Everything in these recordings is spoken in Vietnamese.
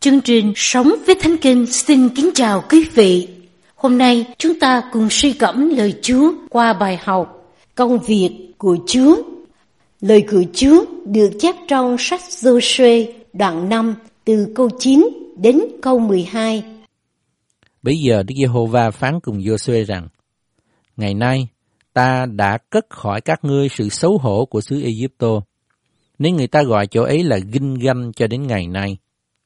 Chương trình Sống với Thánh Kinh xin kính chào quý vị. Hôm nay chúng ta cùng suy gẫm lời Chúa qua bài học Công việc của Chúa. Lời của Chúa được chép trong sách Giô-suê đoạn 5 từ câu 9 đến câu 12. Bây giờ Đức Giê-hô-va phán cùng Giô-suê rằng: Ngày nay ta đã cất khỏi các ngươi sự xấu hổ của xứ Ê-díp-tô, nên người ta gọi chỗ ấy là Ginh-ganh cho đến ngày nay.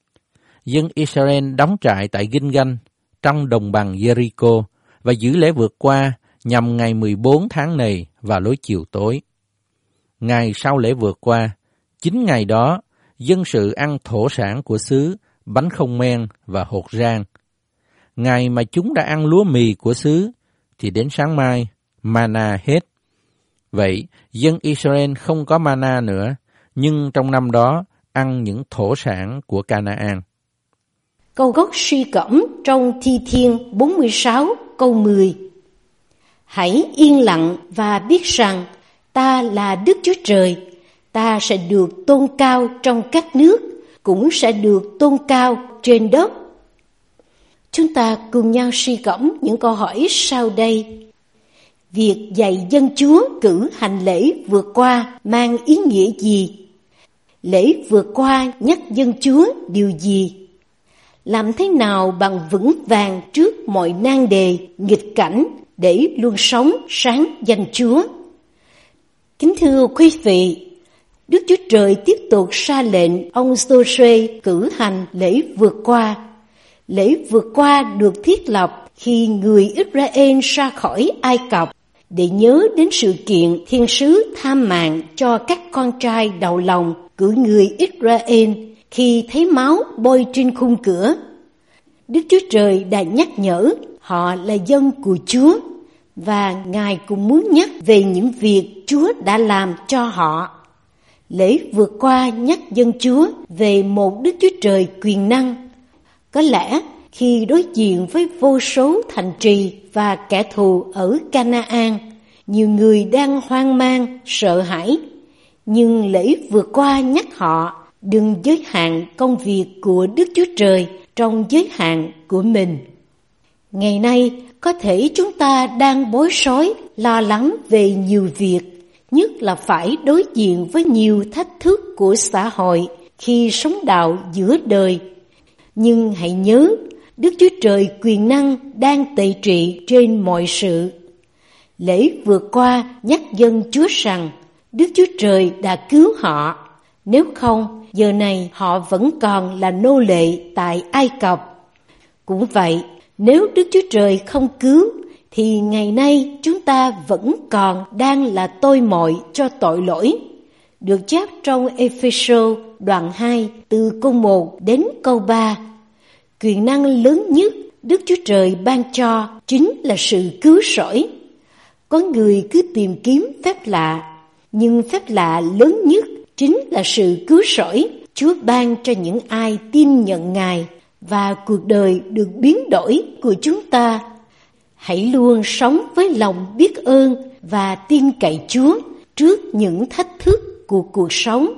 Dân Israel đóng trại tại Ginh-ganh trong đồng bằng Jericho và giữ lễ vượt qua nhằm ngày 14 tháng này vào lúc chiều tối. Ngày sau lễ vượt qua, 9 ngày đó, dân sự ăn thổ sản của xứ, bánh không men và hột rang. Ngày mà chúng đã ăn lúa mì của xứ, thì đến sáng mai, mana hết. Vậy, dân Israel không có mana nữa, nhưng trong năm đó ăn những thổ sản của Canaan. Câu gốc suy gẫm trong Thi Thiên 46 câu 10. Hãy yên lặng và biết rằng ta là Đức Chúa Trời, ta sẽ được tôn cao trong các nước, cũng sẽ được tôn cao trên đất. Chúng ta cùng nhau suy gẫm những câu hỏi sau đây. Việc dạy dân Chúa cử hành lễ vượt qua mang ý nghĩa gì? Lễ vượt qua nhắc dân Chúa điều gì? Làm thế nào bằng vững vàng trước mọi nan đề, nghịch cảnh để luôn sống sáng danh Chúa? Kính thưa quý vị, Đức Chúa Trời tiếp tục ra lệnh ông Giô-suê cử hành lễ vượt qua. Lễ vượt qua được thiết lập khi người Israel ra khỏi Ai Cập để nhớ đến sự kiện thiên sứ tha mạng cho các con trai đầu lòng của người Israel khi thấy máu bôi trên khung cửa. Đức Chúa Trời đã nhắc nhở họ là dân của Chúa, và Ngài cũng muốn nhắc về những việc Chúa đã làm cho họ. Lễ vượt qua nhắc dân Chúa về một Đức Chúa Trời quyền năng. Có lẽ khi đối diện với vô số thành trì và kẻ thù ở Canaan, nhiều người đang hoang mang, sợ hãi. Nhưng lễ vượt qua nhắc họ đừng giới hạn công việc của Đức Chúa Trời trong giới hạn của mình. Ngày nay, có thể chúng ta đang bối rối, lo lắng về nhiều việc, nhất là phải đối diện với nhiều thách thức của xã hội khi sống đạo giữa đời. Nhưng hãy nhớ, Đức Chúa Trời quyền năng đang tể trị trên mọi sự. Lễ vượt qua nhắc dân Chúa rằng Đức Chúa Trời đã cứu họ. Nếu không, giờ này họ vẫn còn là nô lệ tại Ai Cập. Cũng vậy, nếu Đức Chúa Trời không cứu, thì ngày nay chúng ta vẫn còn đang là tôi mọi cho tội lỗi. Được chép trong Ê-phê-sô đoạn 2 từ câu 1 đến câu 3. Quyền năng lớn nhất Đức Chúa Trời ban cho chính là sự cứu rỗi. Có người cứ tìm kiếm phép lạ, nhưng phép lạ lớn nhất chính là sự cứu rỗi Chúa ban cho những ai tin nhận Ngài, và cuộc đời được biến đổi của chúng ta. Hãy luôn sống với lòng biết ơn và tin cậy Chúa trước những thách thức của cuộc sống.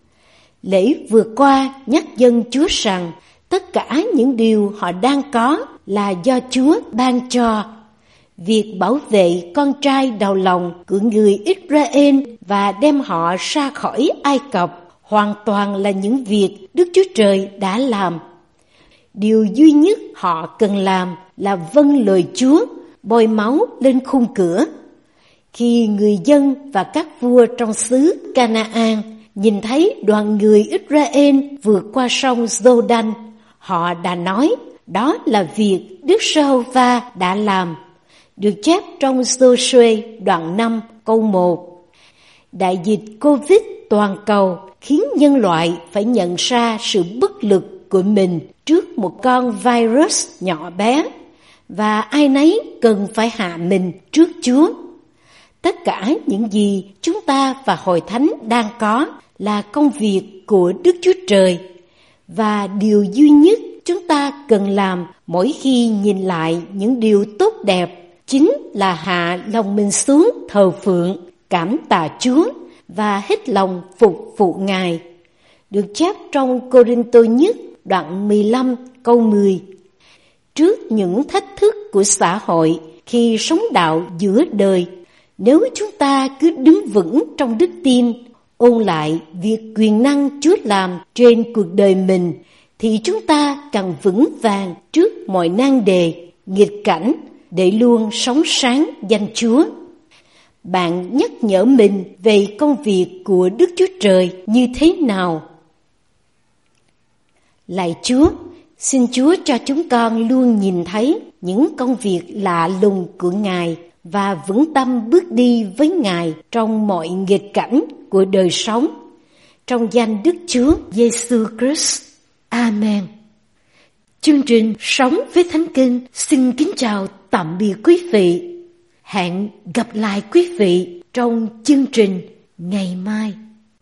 Lễ vượt qua nhắc dân Chúa rằng tất cả những điều họ đang có là do Chúa ban cho. Việc bảo vệ con trai đầu lòng của người Israel và đem họ ra khỏi Ai Cập hoàn toàn là những việc Đức Chúa Trời đã làm. Điều duy nhất họ cần làm là vâng lời Chúa, bôi máu lên khung cửa. Khi người dân và các vua trong xứ Canaan nhìn thấy đoàn người Israel vượt qua sông Giô-đanh, họ đã nói đó là việc Đức Giê-hô-va đã làm. Được chép trong Giô-suê đoạn 5 câu 1. Đại dịch Covid toàn cầu khiến nhân loại phải nhận ra sự bất lực của mình trước một con virus nhỏ bé, và ai nấy cần phải hạ mình trước Chúa. Tất cả những gì chúng ta và Hội Thánh đang có là công việc của Đức Chúa Trời, và điều duy nhất chúng ta cần làm mỗi khi nhìn lại những điều tốt đẹp chính là hạ lòng mình xuống thờ phượng, cảm tạ Chúa và hết lòng phục vụ Ngài. Được chép trong Cô-rinh-tô nhất đoạn 15 câu 10. Trước những thách thức của xã hội khi sống đạo giữa đời, nếu chúng ta cứ đứng vững trong đức tin, ôn lại việc quyền năng Chúa làm trên cuộc đời mình, thì chúng ta càng vững vàng trước mọi nan đề, nghịch cảnh để luôn sống sáng danh Chúa. Bạn nhắc nhở mình về công việc của Đức Chúa Trời như thế nào? Lạy Chúa, xin Chúa cho chúng con luôn nhìn thấy những công việc lạ lùng của Ngài và vững tâm bước đi với Ngài trong mọi nghịch cảnh của đời sống. Trong danh Đức Chúa Giêsu Christ. Amen. Chương trình Sống với Thánh Kinh xin kính chào tạm biệt quý vị. Hẹn gặp lại quý vị trong chương trình ngày mai.